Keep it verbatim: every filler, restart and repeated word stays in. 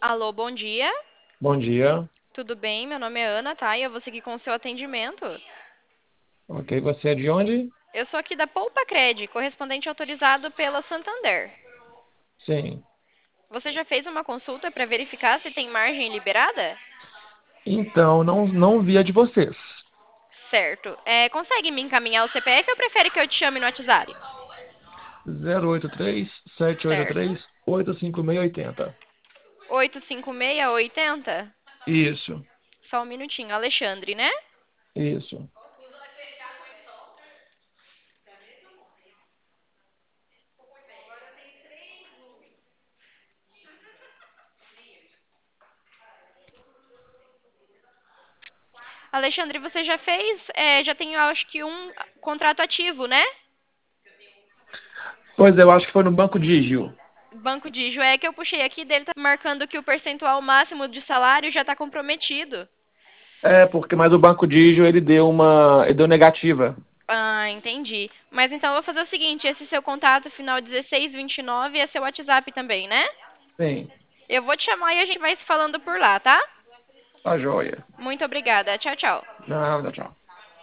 Alô, bom dia. Bom dia. Tudo bem? Meu nome é Ana, tá? E eu vou seguir com o seu atendimento. Ok, você é de onde? Eu sou aqui da Poupa Cred, correspondente autorizado pela Santander. Sim. Você já fez uma consulta para verificar se tem margem liberada? Então, não, não vi a de vocês. Certo. É, consegue me encaminhar o C P F ou prefere que eu te chame no WhatsApp? Zero oito três, sete oito Certo. três, oito cinco seis oito zero. oito cinco seis oito zero? Isso, Só um minutinho. Alexandre, né? isso. Alexandre, você já fez, é, já tem, eu acho que um contrato ativo, né? Pois é, eu acho que foi no Banco Digio. Banco de é que eu puxei aqui dele, tá marcando que o percentual máximo de salário já está comprometido. É, porque mas o Banco Digio ele deu uma, ele deu negativa. Ah, entendi. Mas então eu vou fazer o seguinte, esse seu contato final dezesseis vinte e nove é seu WhatsApp também, né? Sim, Eu vou te chamar e a gente vai se falando por lá, tá? tá joia. Muito obrigada. Tchau, tchau. Nada, tchau.